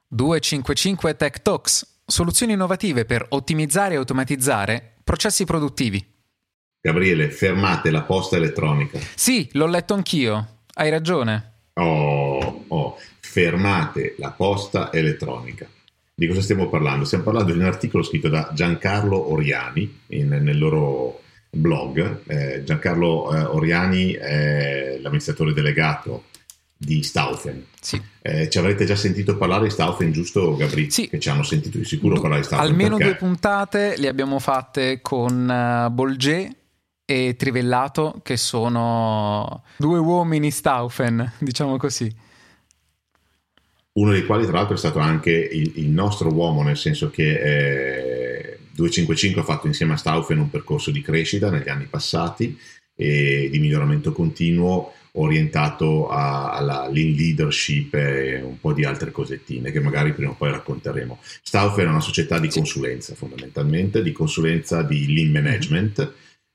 255 Tech Talks, soluzioni innovative per ottimizzare e automatizzare processi produttivi. Gabriele, fermate la posta elettronica. Sì, l'ho letto anch'io, hai ragione. Fermate la posta elettronica. Di cosa stiamo parlando? Stiamo parlando di un articolo scritto da Giancarlo Oriani nel loro blog. Giancarlo Oriani è l'amministratore delegato di Staufen. Sì. Ci avrete già sentito parlare di Staufen, giusto Gabri? Sì. Che ci hanno sentito di sicuro parlare di Staufen. Almeno perché? 2 puntate le abbiamo fatte con Bolger e Trivellato, che sono 2 uomini Staufen, diciamo così. Uno dei quali tra l'altro è stato anche il nostro uomo, nel senso che 255 ha fatto insieme a Staufen un percorso di crescita negli anni passati e di miglioramento continuo orientato alla lean leadership e un po' di altre cosettine che magari prima o poi racconteremo. Staufen è una società di consulenza, fondamentalmente di consulenza di lean management,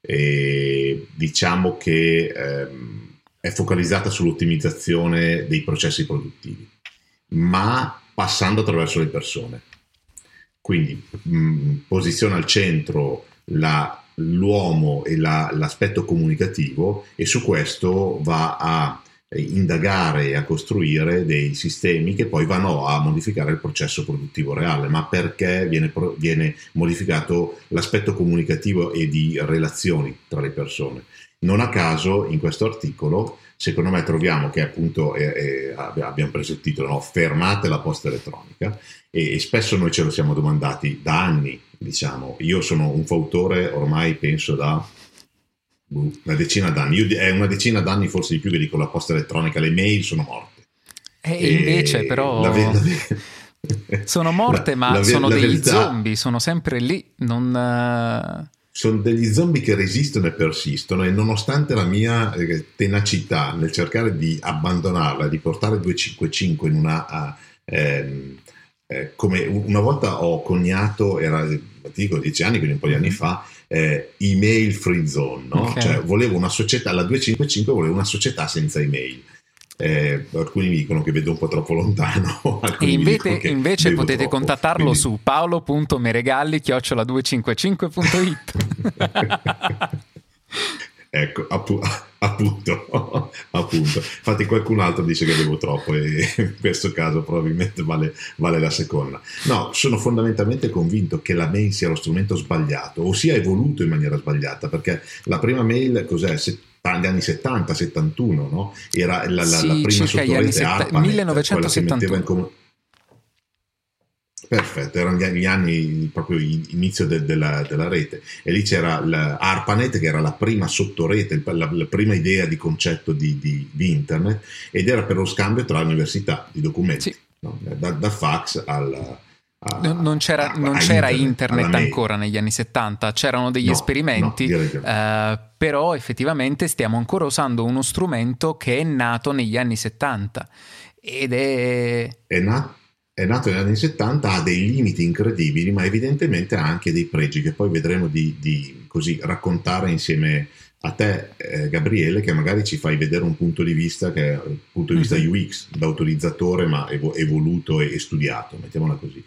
e diciamo che è focalizzata sull'ottimizzazione dei processi produttivi, ma passando attraverso le persone. Quindi posiziona al centro l'uomo e l'aspetto comunicativo, e su questo va a indagare e a costruire dei sistemi che poi vanno a modificare il processo produttivo reale. Ma perché viene modificato l'aspetto comunicativo e di relazioni tra le persone? Non a caso in questo articolo, secondo me, troviamo che appunto abbiamo preso il titolo, no? Fermate la posta elettronica, e spesso noi ce lo siamo domandati da anni, diciamo. Io sono un fautore ormai penso da una decina d'anni, è una decina d'anni forse di più che dico la posta elettronica, le mail sono morte. E invece però sono morte, ma sono degli verità, zombie, sono sempre lì, non... Sono degli zombie che resistono e persistono, e nonostante la mia tenacità nel cercare di abbandonarla, di portare 255 in una... come una volta ho coniato, era ti dico 10 anni, quindi un po' di anni fa, email free zone, no? Okay. Cioè volevo una società, la 255 volevo una società senza email. Alcuni mi dicono che vedo un po' troppo lontano, E invece potete troppo, contattarlo quindi... su paolo.meregalli@255.it. Ecco, appunto. Infatti qualcun altro dice che bevo troppo, e in questo caso probabilmente vale la seconda. No, sono fondamentalmente convinto che la mail sia lo strumento sbagliato, o sia evoluto in maniera sbagliata, perché la prima mail cos'è? Negli anni 70, 71, no? Era la prima sottorete ARPANET, 1971. Perfetto, erano gli anni proprio inizio della rete, e lì c'era l'ARPANET, che era la prima sottorete, la prima idea di concetto di internet, ed era per lo scambio tra università di documenti, Sì. no? Da fax Non c'era internet ancora negli anni 70, c'erano degli esperimenti, però effettivamente stiamo ancora usando uno strumento che è nato negli anni 70 ed è nato negli anni 70, ha dei limiti incredibili, ma evidentemente ha anche dei pregi che poi vedremo di così raccontare insieme a te, Gabriele, che magari ci fai vedere un punto di vista che è un punto di vista UX, da utilizzatore, ma evoluto e studiato, mettiamola così.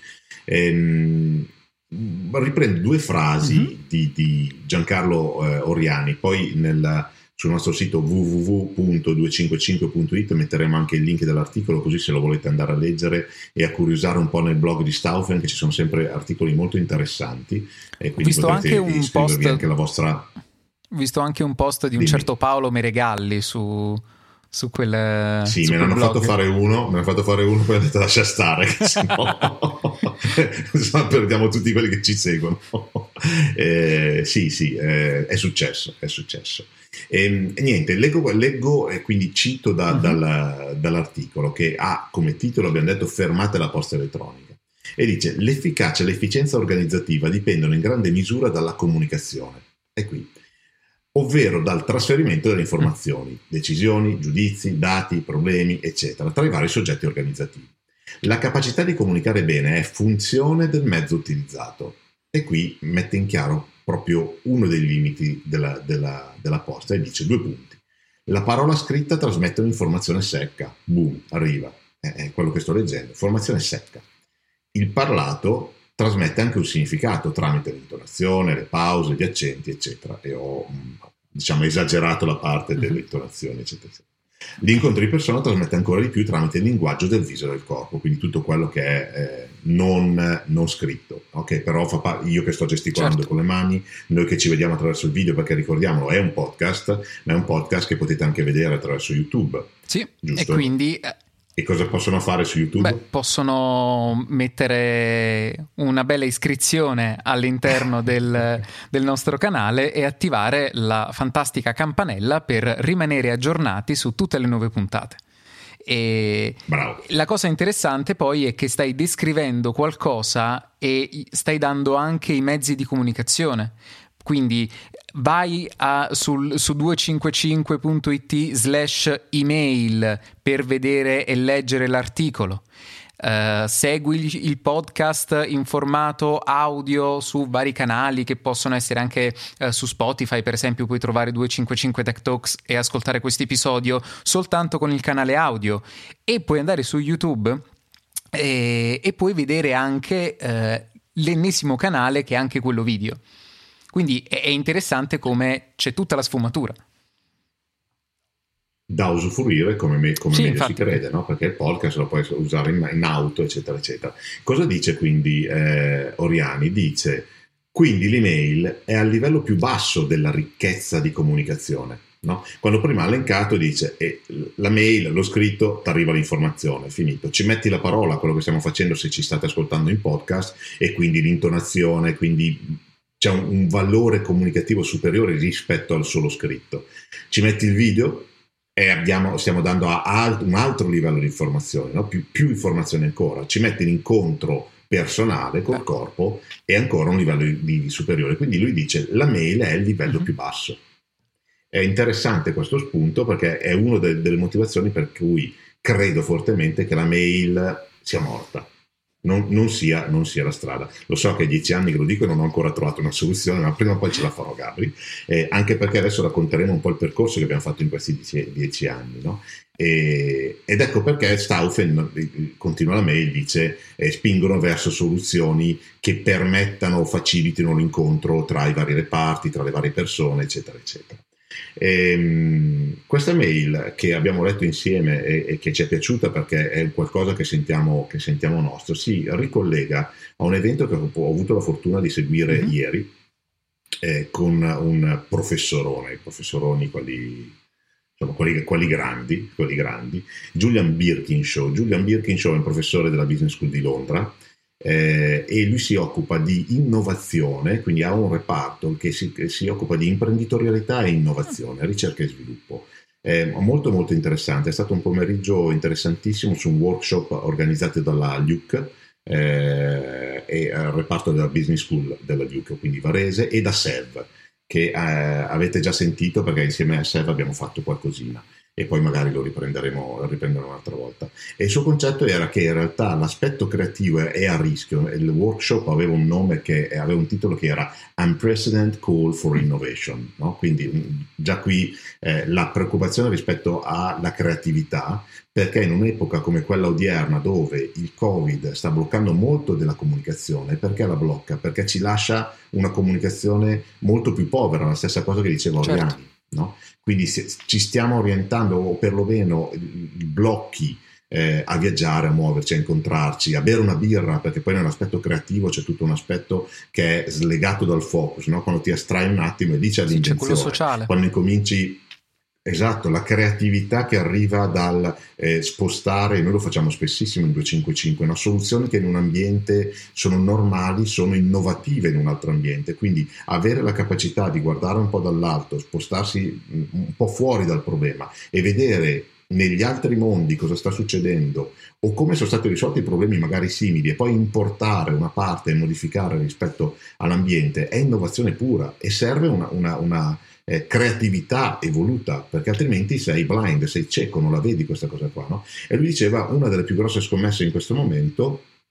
Riprendo 2 frasi di Giancarlo Oriani, poi sul nostro sito www.255.it metteremo anche il link dell'articolo, così se lo volete andare a leggere e a curiosare un po' nel blog di Staufen, che ci sono sempre articoli molto interessanti, e quindi visto potrete anche un post, anche la vostra... visto anche un post di un certo Paolo Meregalli su quel... Sì, su me ne hanno fatto fare uno, poi ho detto lascia stare, che sennò perdiamo tutti quelli che ci seguono. Sì, è successo. E niente, leggo e quindi cito dall'articolo, che ha come titolo, abbiamo detto, fermate la posta elettronica, e dice: l'efficacia e l'efficienza organizzativa dipendono in grande misura dalla comunicazione, e qui, ovvero dal trasferimento delle informazioni, decisioni, giudizi, dati, problemi, eccetera, tra i vari soggetti organizzativi. La capacità di comunicare bene è funzione del mezzo utilizzato, e qui mette in chiaro proprio uno dei limiti della posta, e dice 2 punti. La parola scritta trasmette un'informazione secca, boom, arriva, è quello che sto leggendo, informazione secca. il parlato trasmette anche un significato tramite l'intonazione, le pause, gli accenti, eccetera. E ho, diciamo, esagerato la parte delle intonazioni, eccetera, eccetera. L'incontro di persona trasmette ancora di più tramite il linguaggio del viso e del corpo, quindi tutto quello che è non scritto, ok? Però io che sto gesticolando, certo, con le mani, noi che ci vediamo attraverso il video, perché ricordiamolo, è un podcast, ma è un podcast che potete anche vedere attraverso YouTube. Sì, giusto? E quindi... E cosa possono fare su YouTube? Possono mettere una bella iscrizione all'interno del nostro canale e attivare la fantastica campanella per rimanere aggiornati su tutte le nuove puntate. E bravo. La cosa interessante poi è che stai descrivendo qualcosa e stai dando anche i mezzi di comunicazione. Quindi vai su 255.it/email per vedere e leggere l'articolo. Segui il podcast in formato audio su vari canali che possono essere anche su Spotify, per esempio puoi trovare 255 Tech Talks e ascoltare questo episodio soltanto con il canale audio, e puoi andare su YouTube e puoi vedere anche l'ennesimo canale che è anche quello video. Quindi è interessante come c'è tutta la sfumatura da usufruire come sì, meglio infatti. Si crede, no? Perché il podcast lo puoi usare in auto, eccetera, eccetera. Cosa dice quindi Oriani? Dice, quindi l'email è al livello più basso della ricchezza di comunicazione, no? Quando prima ha elencato dice la mail, lo scritto, ti arriva l'informazione, finito. Ci metti la parola, quello che stiamo facendo se ci state ascoltando in podcast, e quindi l'intonazione, quindi c'è un valore comunicativo superiore rispetto al solo scritto. Ci metti il video e stiamo dando un altro livello di informazione, no? più informazioni ancora. Ci metti l'incontro personale col corpo e ancora un livello di superiore. Quindi lui dice la mail è il livello più basso. È interessante questo spunto, perché è una delle motivazioni per cui credo fortemente che la mail sia morta. Non sia la strada. Lo so che 10 anni che lo dico e non ho ancora trovato una soluzione, ma prima o poi ce la farò, Gabri, anche perché adesso racconteremo un po' il percorso che abbiamo fatto in questi 10 anni, no? Ed ecco perché Stauffen, continua la mail, dice spingono verso soluzioni che permettano o facilitino l'incontro tra i vari reparti, tra le varie persone, eccetera, eccetera. Questa mail che abbiamo letto insieme e che ci è piaciuta perché è qualcosa che sentiamo nostro, si ricollega a un evento che ho avuto la fortuna di seguire ieri con un professoroni quelli grandi, Julian Birkinshaw. Julian Birkinshaw è un professore della Business School di Londra, e lui si occupa di innovazione, quindi ha un reparto che si occupa di imprenditorialità e innovazione, ricerca e sviluppo. Molto molto interessante, è stato un pomeriggio interessantissimo su un workshop organizzato dalla Luke e al reparto della Business School della Luke, quindi Varese, e da SEV, che avete già sentito perché insieme a SEV abbiamo fatto qualcosina, e poi magari lo riprenderemo un'altra volta. E il suo concetto era che in realtà l'aspetto creativo è a rischio. Il workshop aveva un nome aveva un titolo che era Unprecedented Call for Innovation, no? Quindi già qui la preoccupazione rispetto alla creatività, perché in un'epoca come quella odierna, dove il Covid sta bloccando molto della comunicazione, perché la blocca? Perché ci lascia una comunicazione molto più povera, la stessa cosa che diceva Oriani. Certo. No? Quindi ci stiamo orientando, o perlomeno blocchi, a viaggiare, a muoverci, a incontrarci, a bere una birra, perché poi nell'aspetto creativo c'è tutto un aspetto che è slegato dal focus, no? Quando ti astrai un attimo e dici all'invenzione, c'è quello sociale. Quando incominci, esatto, la creatività che arriva dal spostare, noi lo facciamo spessissimo in 255, no? Soluzioni che in un ambiente sono normali, sono innovative in un altro ambiente, quindi avere la capacità di guardare un po' dall'alto, spostarsi un po' fuori dal problema e vedere negli altri mondi cosa sta succedendo o come sono stati risolti problemi magari simili, e poi importare una parte e modificare rispetto all'ambiente, è innovazione pura, e serve una creatività evoluta, perché altrimenti sei blind, sei cieco, non la vedi questa cosa qua, no? E lui diceva una delle più grosse scommesse in questo momento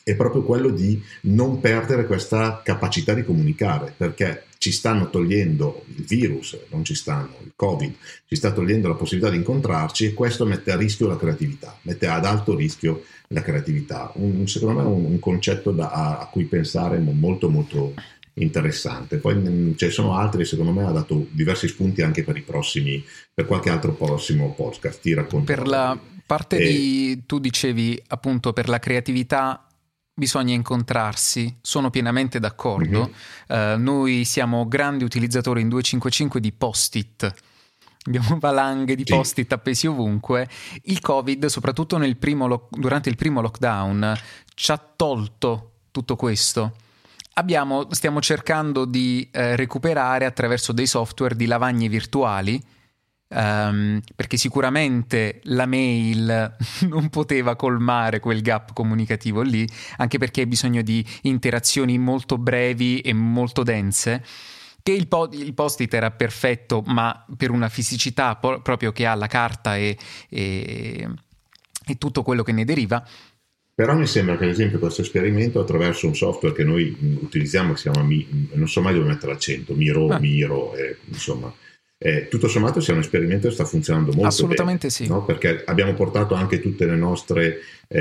è proprio quello di non perdere questa capacità di comunicare, perché ci stanno togliendo il virus, non ci stanno, il Covid, ci sta togliendo la possibilità di incontrarci, e questo mette a rischio la creatività, mette ad alto rischio la creatività. Secondo me è un concetto a cui pensare molto molto interessante. Poi ce ne sono altri, secondo me ha dato diversi spunti anche per qualche altro prossimo podcast. Ti racconto. Per la parte tu dicevi appunto per la creatività bisogna incontrarsi, sono pienamente d'accordo. Noi siamo grandi utilizzatori in 255 di post-it, abbiamo valanghe di post-it appesi ovunque. Il Covid, soprattutto durante il primo lockdown, ci ha tolto tutto questo. Stiamo cercando di recuperare attraverso dei software di lavagne virtuali, perché sicuramente la mail non poteva colmare quel gap comunicativo lì, anche perché hai bisogno di interazioni molto brevi e molto dense, che il post-it era perfetto, ma per una fisicità proprio che ha la carta e tutto quello che ne deriva. Però mi sembra che ad esempio questo esperimento, attraverso un software che noi utilizziamo, che si chiama non so mai dove mettere l'accento, Miro, insomma, tutto sommato sia un esperimento che sta funzionando molto assolutamente bene, sì, no? Perché abbiamo portato anche tutte le nostre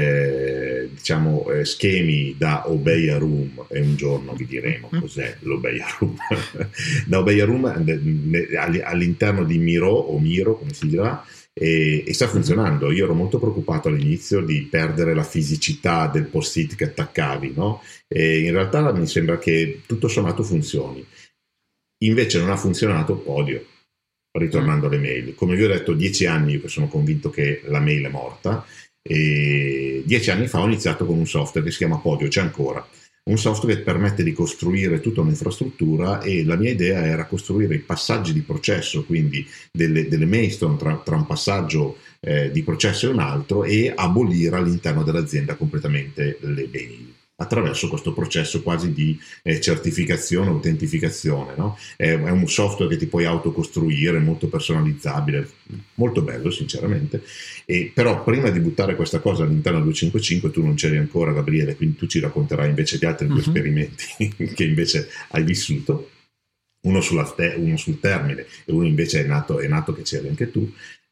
schemi da Obey a Room, e un giorno vi diremo cos'è l'Obey a Room da Obey a Room all'interno di Miro, o Miro come si dirà, e sta funzionando. Io ero molto preoccupato all'inizio di perdere la fisicità del post-it che attaccavi, no? E in realtà mi sembra che tutto sommato funzioni. Invece non ha funzionato Podio, ritornando alle mail. Come vi ho detto, 10 anni io che sono convinto che la mail è morta, e 10 anni fa ho iniziato con un software che si chiama Podio, c'è ancora, un software che permette di costruire tutta un'infrastruttura, e la mia idea era costruire i passaggi di processo, quindi delle milestone tra un passaggio di processo e un altro, e abolire all'interno dell'azienda completamente le mail attraverso questo processo quasi di certificazione, autentificazione, no? È un software che ti puoi autocostruire, molto personalizzabile, molto bello sinceramente. Però prima di buttare questa cosa all'interno del 255, tu non c'eri ancora, Gabriele, quindi tu ci racconterai invece di altri due esperimenti che invece hai vissuto, uno sul termine e uno invece è nato che c'eri anche tu.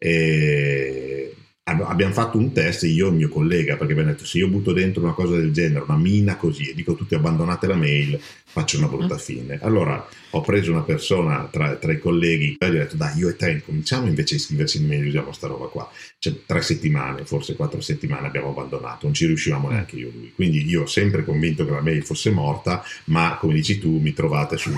Abbiamo fatto un test, io e il mio collega, perché abbiamo detto: se io butto dentro una cosa del genere, una mina così, e dico tutti abbandonate la mail, faccio una brutta fine. Allora ho preso una persona tra i colleghi e gli ho detto: dai, io e te cominciamo invece a iscriverci in mail, usiamo sta roba qua. 3 settimane, forse 4 settimane abbiamo abbandonato, non ci riuscivamo neanche io e lui. Quindi io ho sempre convinto che la mail fosse morta, ma come dici tu mi trovate su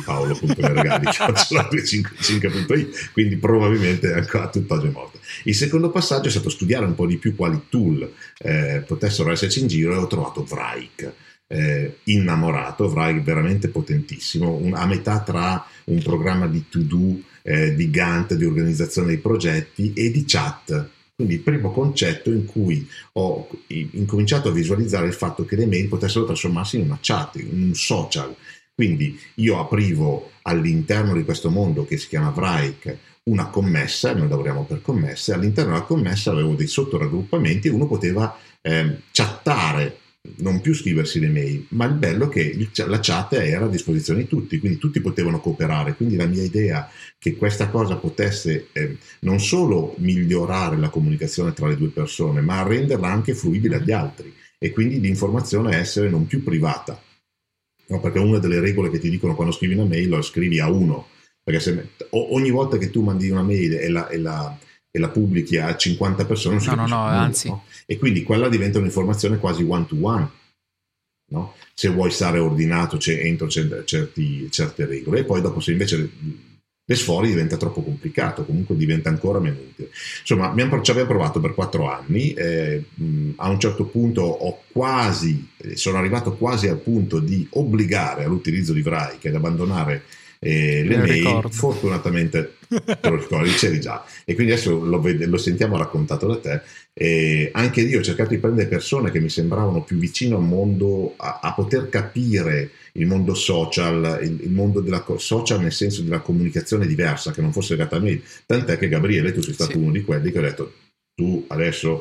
paolo.leregali@255.it, quindi probabilmente ancora tutt'oggi è morta. Il secondo passaggio è stato studiare un po' di più quali tool potessero esserci in giro, e ho trovato Wrike. Innamorato, Wrike veramente potentissimo, a metà tra un programma di to-do, di Gantt, di organizzazione dei progetti, e di chat. Quindi il primo concetto in cui ho incominciato a visualizzare il fatto che le mail potessero trasformarsi in una chat, in un social. Quindi io aprivo all'interno di questo mondo che si chiama Wrike una commessa, noi lavoriamo per commesse, all'interno della commessa avevo dei sottoraggruppamenti e uno poteva chattare, non più scriversi le mail, ma il bello è che la chat era a disposizione di tutti, quindi tutti potevano cooperare. Quindi la mia idea che questa cosa potesse non solo migliorare la comunicazione tra le due persone, ma renderla anche fruibile agli altri, e quindi l'informazione essere non più privata, no? Perché una delle regole che ti dicono quando scrivi una mail, lo scrivi a uno, perché ogni volta che tu mandi una mail e la pubblichi a 50 persone, non si capisce nulla, anzi. no? E quindi quella diventa un'informazione quasi one to one, no? Se vuoi stare ordinato entro certe regole, e poi dopo se invece le sfori diventa troppo complicato, comunque diventa ancora meno utile. Insomma, ci abbiamo provato per 4 anni, a un certo punto sono arrivato quasi al punto di obbligare all'utilizzo di Wrike ed abbandonare le mail. Fortunatamente te lo ricordi, c'eri già, e quindi adesso lo sentiamo raccontato da te. Anche io ho cercato di prendere persone che mi sembravano più vicino al mondo, a poter capire il mondo social, il mondo della social nel senso della comunicazione diversa, che non fosse legata a mail. Tant'è che Gabriele, tu sei stato uno di quelli che ho detto: tu adesso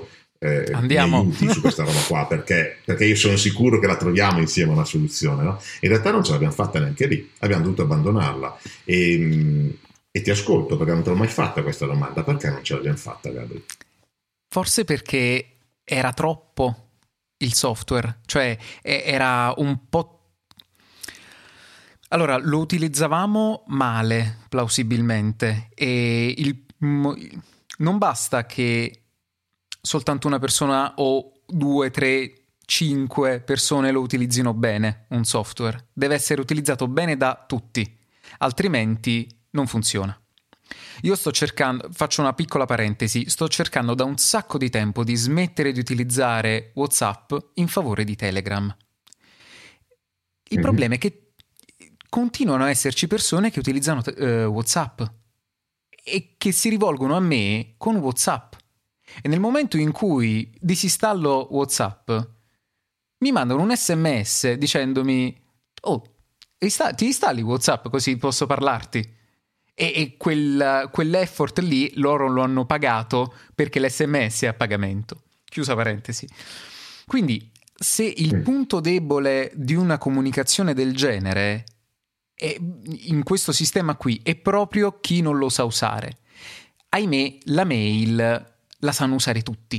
mi aiuti su questa roba qua, perché io sono sicuro che la troviamo insieme a una soluzione, no? In realtà non ce l'abbiamo fatta neanche lì, abbiamo dovuto abbandonarla e ti ascolto perché non te l'ho mai fatta questa domanda: perché non ce l'abbiamo fatta, Gabri? Forse perché era troppo il software, cioè era un po'. Allora, lo utilizzavamo male, plausibilmente, e non basta che soltanto una persona o 2, 3, 5 persone lo utilizzino bene, un software. Deve essere utilizzato bene da tutti, altrimenti non funziona. Io sto cercando, faccio una piccola parentesi, sto cercando da un sacco di tempo di smettere di utilizzare WhatsApp in favore di Telegram. Il problema è che continuano a esserci persone che utilizzano WhatsApp e che si rivolgono a me con WhatsApp. E nel momento in cui disinstallo WhatsApp, mi mandano un SMS dicendomi: oh, ti installi WhatsApp così posso parlarti? E quell'effort lì loro lo hanno pagato perché l'SMS è a pagamento. Chiusa parentesi. Quindi, se il punto debole di una comunicazione del genere in questo sistema qui è proprio chi non lo sa usare, ahimè, la mail la sanno usare tutti.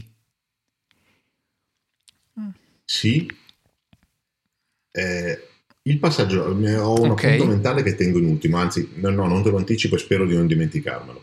Sì. Il passaggio, ho un appunto mentale che tengo in ultimo, anzi no, non te lo anticipo e spero di non dimenticarmelo.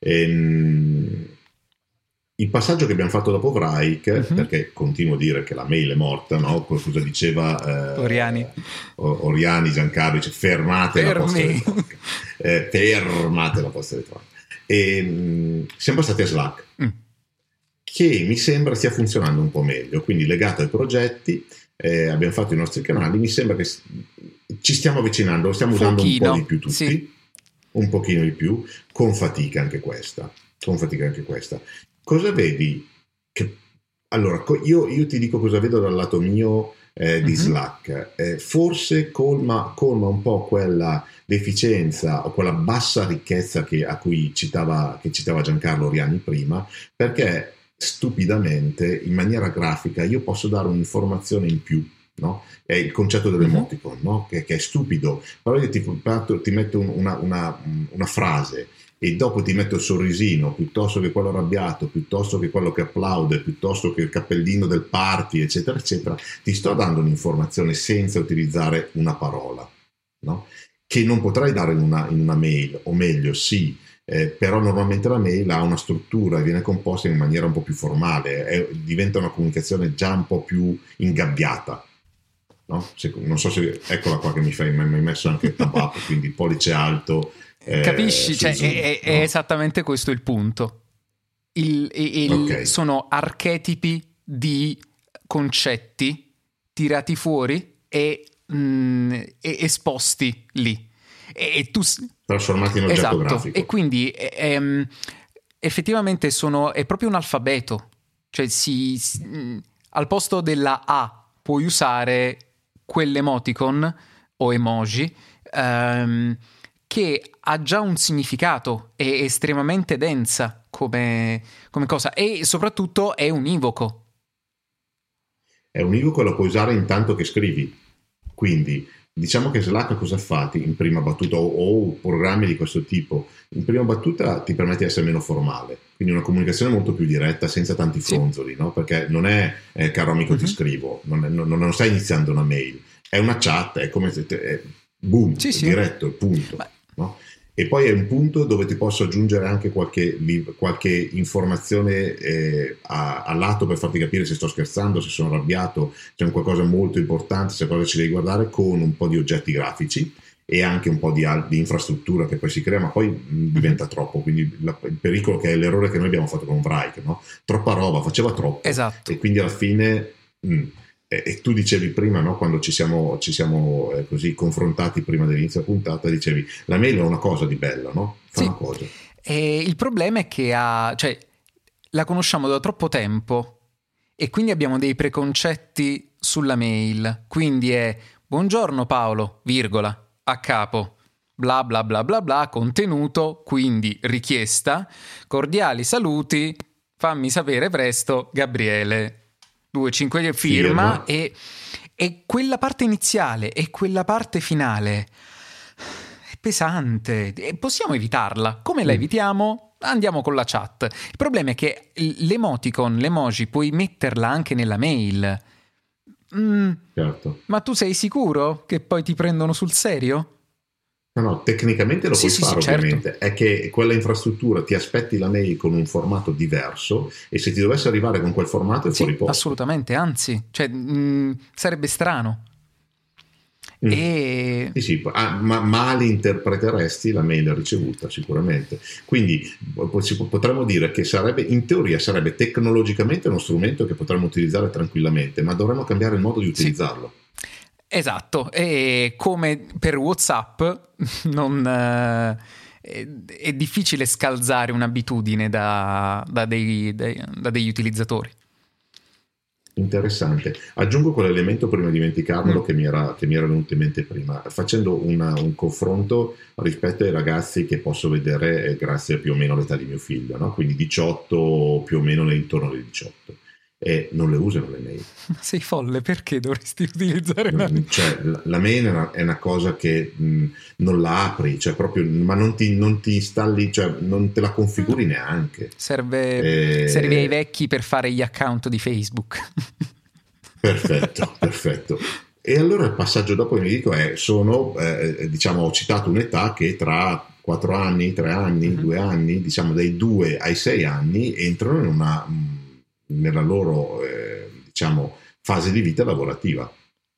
Il passaggio che abbiamo fatto dopo Wrike, perché continuo a dire che la mail è morta, no? Cosa diceva Oriani, Giancarlo, dice fermate la posta elettronica. Fermate la posta elettronica. E siamo passati a Slack, che mi sembra stia funzionando un po' meglio, quindi legato ai progetti. Abbiamo fatto i nostri canali, mi sembra che ci stiamo avvicinando, lo stiamo usando un po' di più tutti, sì. Un pochino di più, con fatica anche questa. Cosa vedi? Allora, io ti dico cosa vedo dal lato mio di Slack. Forse colma un po' quella deficienza o quella bassa ricchezza a cui citava Giancarlo Oriani prima, perché stupidamente, in maniera grafica, io posso dare un'informazione in più, no? È il concetto dell'emoticon, no? Che è stupido, però io ti metto una frase e dopo ti metto il sorrisino, piuttosto che quello arrabbiato, piuttosto che quello che applaude, piuttosto che il cappellino del party, eccetera, eccetera. Ti sto dando un'informazione senza utilizzare una parola, no? Che non potrai dare in una mail, o meglio, sì, però normalmente la mail ha una struttura e viene composta in maniera un po' più formale, diventa una comunicazione già un po' più ingabbiata, no? Non so se eccola qua che mi hai messo anche il tabacco, quindi il pollice alto. Capisci? Cioè, Zoom, è esattamente questo il punto. Sono archetipi di concetti tirati fuori e esposti lì. E tu trasformati in oggetto grafico. E quindi effettivamente è proprio un alfabeto, cioè al posto della A puoi usare quell'emoticon o emoji che ha già un significato, è estremamente densa come cosa e soprattutto è univoco. È univoco e lo puoi usare intanto che scrivi, quindi diciamo che Slack cosa fa in prima battuta o programmi di questo tipo? In prima battuta ti permette di essere meno formale, quindi una comunicazione molto più diretta senza tanti fronzoli, sì. No? Perché non è caro amico ti scrivo, non stai iniziando una mail, è una chat, è come se boom, sì. Diretto, punto. No? E poi è un punto dove ti posso aggiungere anche qualche informazione a lato per farti capire se sto scherzando, se sono arrabbiato, se è un qualcosa molto importante, se cosa ci devi guardare, con un po' di oggetti grafici e anche un po' di infrastruttura che poi si crea, ma poi diventa troppo, quindi il pericolo che è l'errore che noi abbiamo fatto con Wrike, no? Troppa roba, faceva troppo, esatto. E quindi alla fine e tu dicevi prima, no, quando ci siamo così confrontati prima dell'inizio della puntata, dicevi la mail è una cosa di bella, no? Fa sì. Una cosa. E il problema è che la conosciamo da troppo tempo e quindi abbiamo dei preconcetti sulla mail, quindi è buongiorno Paolo, virgola, a capo, bla bla bla bla bla, contenuto, quindi richiesta, cordiali saluti fammi sapere presto, Gabriele, 25 firma. E quella parte iniziale e quella parte finale è pesante, e possiamo evitarla. Come la evitiamo? Andiamo con la chat. Il problema è che l'emoticon, l'emoji, puoi metterla anche nella mail. Certo. Ma tu sei sicuro che poi ti prendono sul serio? No, tecnicamente lo puoi fare, ovviamente. Certo. È che quella infrastruttura ti aspetti la mail con un formato diverso, e se ti dovesse arrivare con quel formato è fuori posto. Assolutamente, anzi, sarebbe strano. Sì, ma male interpreteresti la mail ricevuta, sicuramente. Quindi potremmo dire che in teoria sarebbe tecnologicamente uno strumento che potremmo utilizzare tranquillamente, ma dovremmo cambiare il modo di utilizzarlo. Esatto, e come per WhatsApp è difficile scalzare un'abitudine da degli utilizzatori. Interessante. Aggiungo quell'elemento prima di dimenticarmelo che mi era venuto in mente prima, facendo un confronto rispetto ai ragazzi che posso vedere grazie più o meno all'età di mio figlio, no? Quindi 18, più o meno intorno alle 18. E non le usano le mail. Ma sei folle, perché dovresti utilizzare la mail? Cioè, la mail è una cosa che non la apri, cioè proprio, ma non ti installi, cioè non te la configuri neanche. Serve ai vecchi per fare gli account di Facebook. Perfetto. E allora il passaggio dopo mi dico ho citato un'età che tra 4 anni, 3 anni, 2 anni, diciamo dai 2 ai 6 anni entrano nella loro fase di vita lavorativa,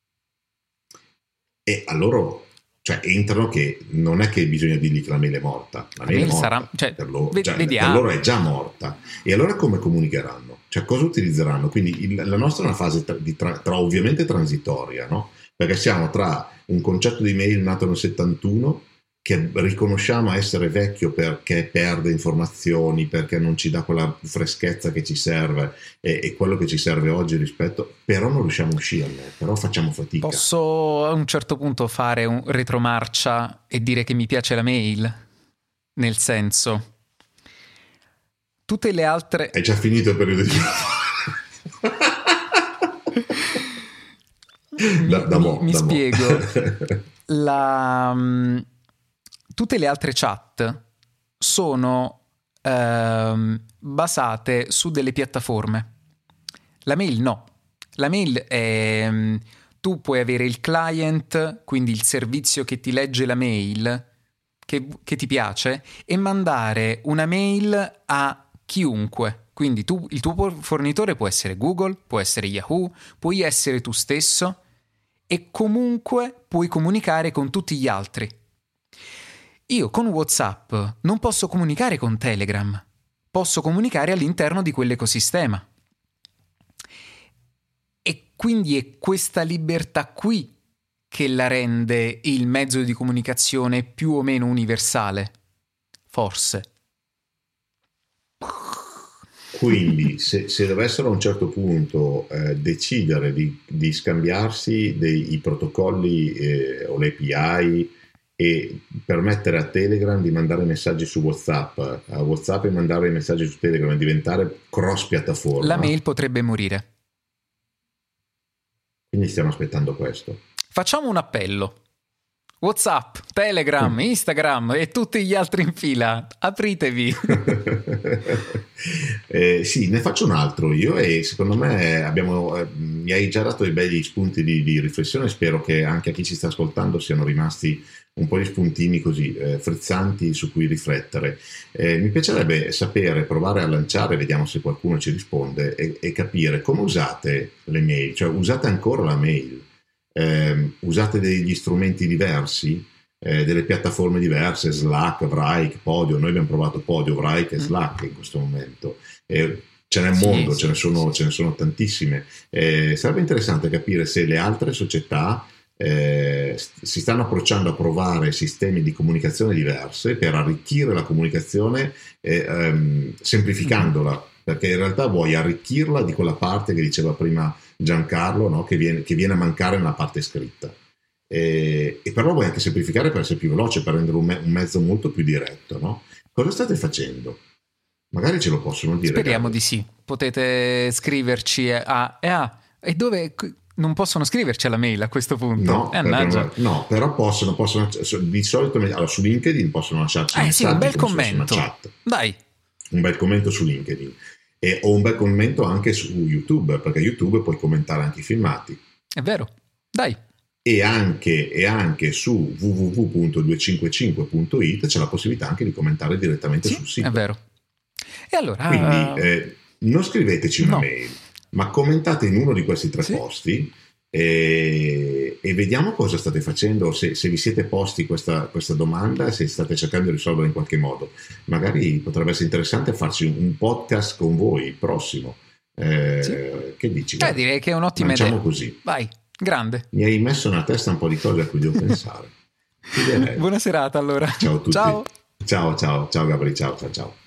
e a loro entrano che non è che bisogna dirgli che la mail è morta, la mail è morta, per loro è già morta, e allora come comunicheranno? Cioè cosa utilizzeranno? Quindi la nostra è una fase tra ovviamente transitoria, no? Perché siamo tra un concetto di mail nato nel 71 che riconosciamo essere vecchio perché perde informazioni, perché non ci dà quella freschezza che ci serve, e quello che ci serve oggi però non riusciamo a uscirne, però facciamo fatica. Posso a un certo punto fare un retromarcia e dire che mi piace la mail? Nel senso, tutte le altre... È già finito il periodo di... mi spiego. Tutte le altre chat sono basate su delle piattaforme. La mail no. La mail è... tu puoi avere il client, quindi il servizio che ti legge la mail, che ti piace, e mandare una mail a chiunque. Quindi il tuo fornitore può essere Google, può essere Yahoo, puoi essere tu stesso, e comunque puoi comunicare con tutti gli altri. Io con WhatsApp non posso comunicare con Telegram, posso comunicare all'interno di quell'ecosistema. E quindi è questa libertà qui che la rende il mezzo di comunicazione più o meno universale. Forse. Quindi se dovessero a un certo punto decidere di scambiarsi i protocolli o le API, e permettere a Telegram di mandare messaggi su WhatsApp, a WhatsApp e mandare i messaggi su Telegram, e diventare cross piattaforma, la mail potrebbe morire. Quindi stiamo aspettando questo. Facciamo un appello. WhatsApp, Telegram, Instagram e tutti gli altri in fila, apritevi. Sì, ne faccio un altro io, e secondo me mi hai già dato dei begli spunti di riflessione. Spero che anche a chi ci sta ascoltando siano rimasti un po' di spuntini così frizzanti su cui riflettere. Mi piacerebbe sapere, provare a lanciare, vediamo se qualcuno ci risponde, e capire come usate le mail, cioè usate ancora la mail. Usate degli strumenti diversi, delle piattaforme diverse, Slack, Wrike, Podio. Noi abbiamo provato Podio, Wrike e Slack in questo momento. Ce n'è un mondo, ce ne sono tantissime. Sarebbe interessante capire se le altre società si stanno approcciando a provare sistemi di comunicazione diverse per arricchire la comunicazione, semplificandola, perché in realtà vuoi arricchirla di quella parte che diceva prima Giancarlo, no? che viene a mancare nella parte scritta, e però vuoi anche semplificare per essere più veloce, per rendere un mezzo molto più diretto, no? Cosa state facendo? Magari ce lo possono dire. Speriamo di sì. Potete scriverci e dove non possono scriverci alla mail a questo punto? No, però possono di solito su LinkedIn possono lasciarci messaggi, sì, un bel commento. Chat. Dai. Un bel commento su LinkedIn o un bel commento anche su YouTube, perché YouTube puoi commentare anche i filmati. È vero. Dai. E anche su www.255.it c'è la possibilità anche di commentare direttamente sul sito. È vero. E allora, quindi non scriveteci una mail, ma commentate in uno di questi tre posti e vediamo cosa state facendo, se vi siete posti questa domanda, se state cercando di risolverla in qualche modo. Magari potrebbe essere interessante farci un podcast con voi prossimo. Che dici? Direi che è un'ottima idea. Facciamo così. Vai, grande. Mi hai messo nella testa un po' di cose a cui devo pensare. Buona serata allora. Ciao a tutti. Ciao Gabri, ciao.